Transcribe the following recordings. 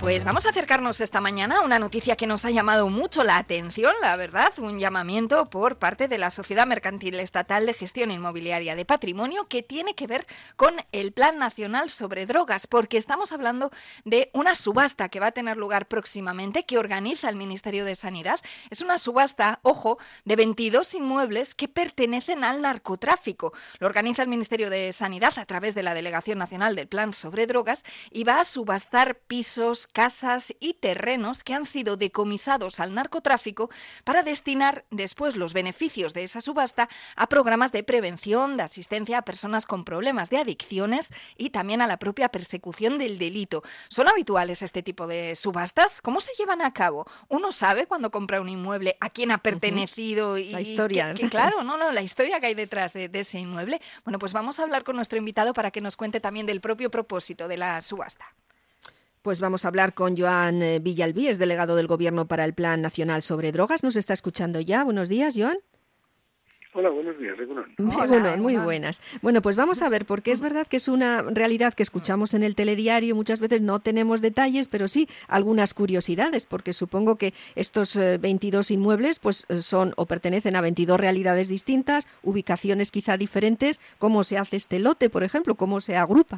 Pues vamos a acercarnos esta mañana a una noticia que nos ha llamado mucho la atención, la verdad, un llamamiento por parte de la Sociedad Mercantil Estatal de Gestión Inmobiliaria de Patrimonio que tiene que ver con el Plan Nacional sobre Drogas, porque estamos hablando de una subasta que va a tener lugar próximamente, que organiza el Ministerio de Sanidad. Es una subasta, ojo, de 22 inmuebles que pertenecen al narcotráfico. Lo organiza el Ministerio de Sanidad a través de la Delegación Nacional del Plan sobre Drogas y va a subastar pisos, casas y terrenos que han sido decomisados al narcotráfico para destinar después los beneficios de esa subasta a programas de prevención, de asistencia a personas con problemas de adicciones y también a la propia persecución del delito. ¿Son habituales este tipo de subastas? ¿Cómo se llevan a cabo? ¿Uno sabe cuando compra un inmueble a quién ha pertenecido? Y la historia. Claro, la historia que hay detrás de ese inmueble. Bueno, pues vamos a hablar con nuestro invitado para que nos cuente también del propio propósito de la subasta. Pues vamos a hablar con Joan Villalbí, es delegado del Gobierno para el Plan Nacional sobre Drogas. ¿Nos está escuchando ya? Buenos días, Joan. Hola, buenos días, Muy buenas. Bueno, pues vamos a ver, porque es verdad que es una realidad que escuchamos en el telediario, muchas veces no tenemos detalles, pero sí algunas curiosidades, porque supongo que estos 22 inmuebles pues son o pertenecen a 22 realidades distintas, ubicaciones quizá diferentes. ¿Cómo se hace este lote, por ejemplo? ¿Cómo se agrupa?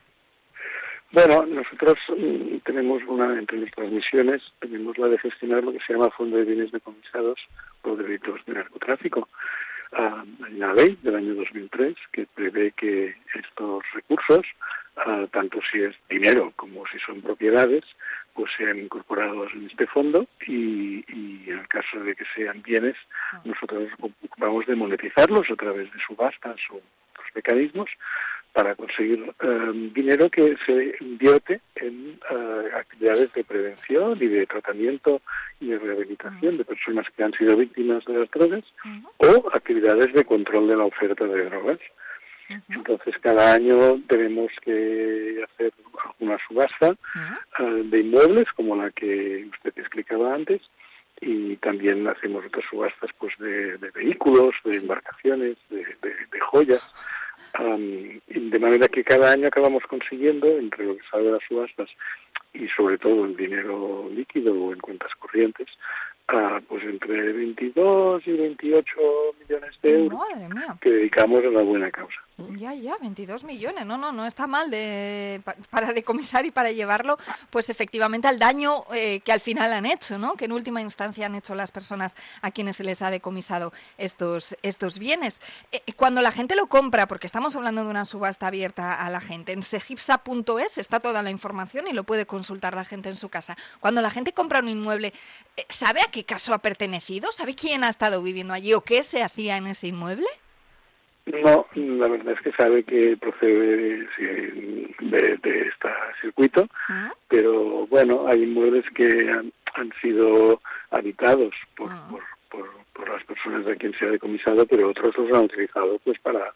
Bueno, nosotros tenemos entre nuestras misiones, tenemos la de gestionar lo que se llama Fondo de Bienes Decomisados por delitos de narcotráfico. Hay una ley del año 2003 que prevé que estos recursos, tanto si es dinero como si son propiedades, pues sean incorporados en este fondo y en el caso de que sean bienes, nosotros nos ocupamos de monetizarlos a través de subastas o otros mecanismos para conseguir dinero que se invierte en actividades de prevención y de tratamiento y de rehabilitación de personas que han sido víctimas de las drogas o actividades de control de la oferta de drogas. Entonces, cada año tenemos que hacer una subasta de inmuebles, como la que usted explicaba antes, y también hacemos otras subastas pues de vehículos, de embarcaciones, de joyas. De manera que cada año acabamos consiguiendo, entre lo que sale de las subastas y sobre todo el dinero líquido o en cuentas corrientes, pues entre 22 y 28 millones de euros que dedicamos a una buena causa. Ya, 22 millones, no está mal para decomisar y para llevarlo, pues efectivamente al daño que al final han hecho, ¿no? Que en última instancia han hecho las personas a quienes se les ha decomisado estos bienes. Cuando la gente lo compra, porque estamos hablando de una subasta abierta a la gente, en segipsa.es está toda la información y lo puede consultar la gente en su casa. Cuando la gente compra un inmueble, ¿sabe a qué caso ha pertenecido? ¿Sabe quién ha estado viviendo allí o qué se hacía en ese inmueble? No, la verdad es que sabe que procede de este circuito, pero bueno, hay inmuebles que han sido habitados por las personas a quien se ha decomisado, pero otros los han utilizado pues para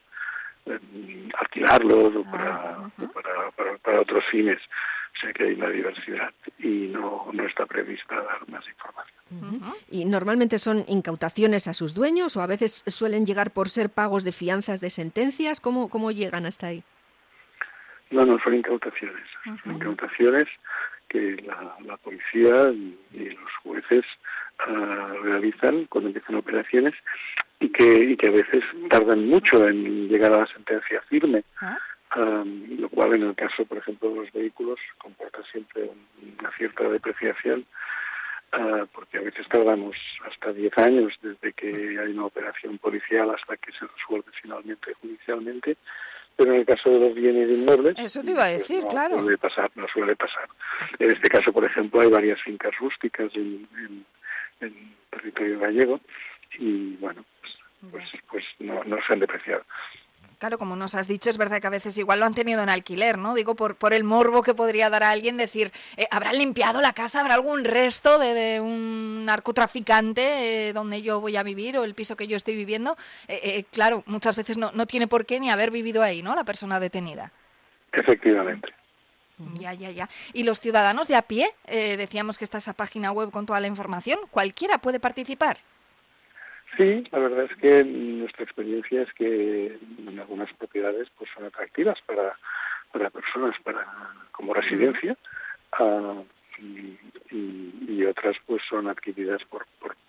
alquilarlos o para otros fines. O sea que hay una diversidad y no está prevista dar más información. ¿Y normalmente son incautaciones a sus dueños o a veces suelen llegar por ser pagos de fianzas de sentencias? ¿Cómo llegan hasta ahí? No, son incautaciones. Son incautaciones que la policía y los jueces realizan cuando empiezan operaciones y que a veces tardan mucho en llegar a la sentencia firme. Lo cual en el caso, por ejemplo, de los vehículos comporta siempre una cierta depreciación, porque a veces tardamos hasta 10 años desde que hay una operación policial hasta que se resuelve finalmente judicialmente, pero en el caso de los bienes inmuebles... Eso te iba a decir, pues claro. No suele pasar. En este caso, por ejemplo, hay varias fincas rústicas en territorio gallego y, bueno, pues no se han depreciado. Claro, como nos has dicho, es verdad que a veces igual lo han tenido en alquiler, ¿no? Digo, por el morbo que podría dar a alguien decir, ¿habrán limpiado la casa? ¿Habrá algún resto de un narcotraficante donde yo voy a vivir o el piso que yo estoy viviendo? Claro, muchas veces no tiene por qué ni haber vivido ahí, ¿no? La persona detenida. Efectivamente. Ya. ¿Y los ciudadanos de a pie? Decíamos que está esa página web con toda la información. ¿Cualquiera puede participar? Sí, la verdad es que nuestra experiencia es que en algunas propiedades pues son atractivas para personas como residencia y otras pues son adquiridas por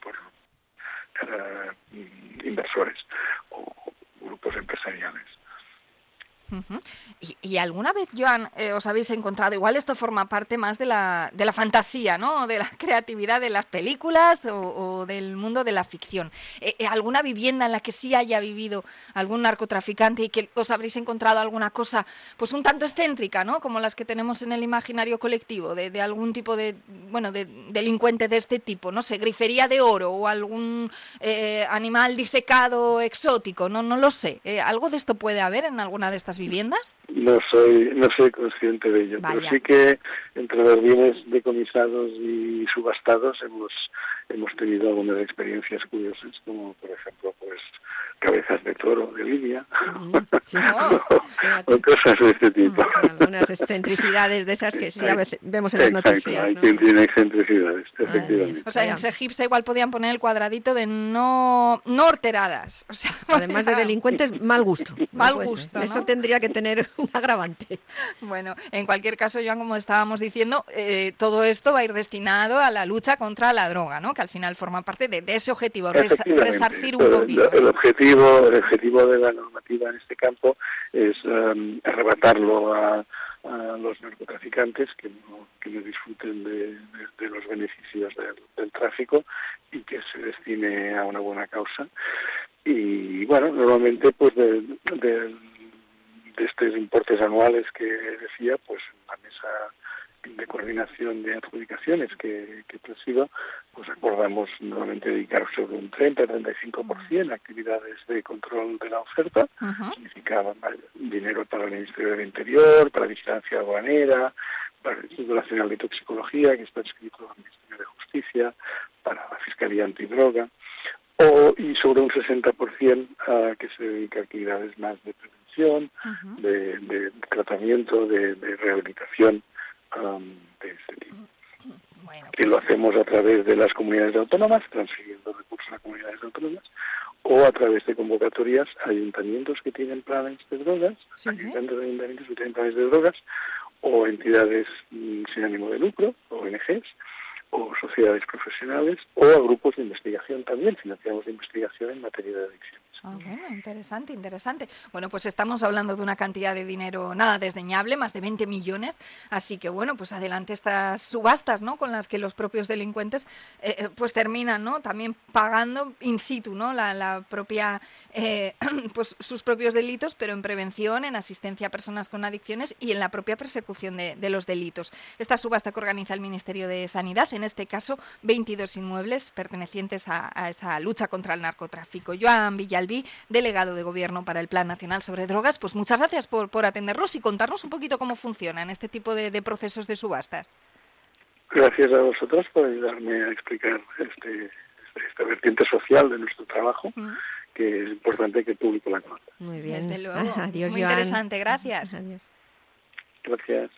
inversores o grupos empresariales. Uh-huh. ¿Y alguna vez, Joan, os habéis encontrado, igual esto forma parte más de la fantasía, ¿no? De la creatividad de las películas o del mundo de la ficción? ¿Alguna vivienda en la que sí haya vivido algún narcotraficante y que os habréis encontrado alguna cosa pues un tanto excéntrica, ¿no? Como las que tenemos en el imaginario colectivo, de algún tipo de delincuente de este tipo, no sé, grifería de oro o algún animal disecado exótico, no lo sé. ¿Algo de esto puede haber en alguna de estas viviendas? No soy consciente de ello. Vaya. Pero sí que entre los bienes decomisados y subastados hemos tenido algunas experiencias curiosas, como por ejemplo pues cabezas de toro de Libia o cosas de este tipo. Algunas excentricidades de esas que sí a veces vemos en las noticias. Hay quien tiene excentricidades, efectivamente. O sea, en Segipsa igual podían poner el cuadradito de no horteradas. O sea, además de delincuentes, mal gusto. Mal gusto, ¿no? Eso tendría que tener un agravante. Bueno, en cualquier caso, Joan, como estábamos diciendo, todo esto va a ir destinado a la lucha contra la droga, ¿no? Que al final forma parte de ese objetivo, resarcir un poquito. El objetivo de la normativa en este campo es arrebatarlo a los narcotraficantes que no disfruten de los beneficios del tráfico y que se destine a una buena causa. Y bueno, normalmente pues de estos importes anuales que decía, pues la mesa de coordinación de adjudicaciones que presido, pues acordamos nuevamente dedicar sobre un 30-35% a actividades de control de la oferta. Significaba dinero para el Ministerio del Interior, para Vigilancia Aduanera, para el Instituto Nacional de Toxicología, que está adscrito al Ministerio de Justicia, para la Fiscalía Antidroga, y sobre un 60% que se dedica a actividades más de prevención, de tratamiento, de rehabilitación de este tipo. Bueno, que lo hacemos a través de las comunidades autónomas, transfiriendo recursos a comunidades autónomas, o a través de convocatorias a ayuntamientos que tienen planes de drogas, ayuntamientos que tienen planes de drogas, o entidades sin ánimo de lucro, ONGs, o sociedades profesionales, o a grupos de investigación también. Financiamos investigación en materia de adicciones. Bueno, interesante. Bueno, pues estamos hablando de una cantidad de dinero nada desdeñable, más de 20 millones, así que bueno, pues adelante estas subastas, ¿no? Con las que los propios delincuentes pues terminan, ¿no? También pagando in situ, ¿no? La propia, pues sus propios delitos, pero en prevención, en asistencia a personas con adicciones y en la propia persecución de los delitos. Esta subasta que organiza el Ministerio de Sanidad, en este caso 22 inmuebles pertenecientes a esa lucha contra el narcotráfico. Joan Villalbí, delegado de Gobierno para el Plan Nacional sobre Drogas, pues muchas gracias por atendernos y contarnos un poquito cómo funcionan este tipo de procesos de subastas. Gracias a vosotros por ayudarme a explicar esta vertiente social de nuestro trabajo, que es importante que el público la conozca. Muy bien. Desde luego. Adiós, muy Joan. Interesante, gracias. Adiós. Gracias.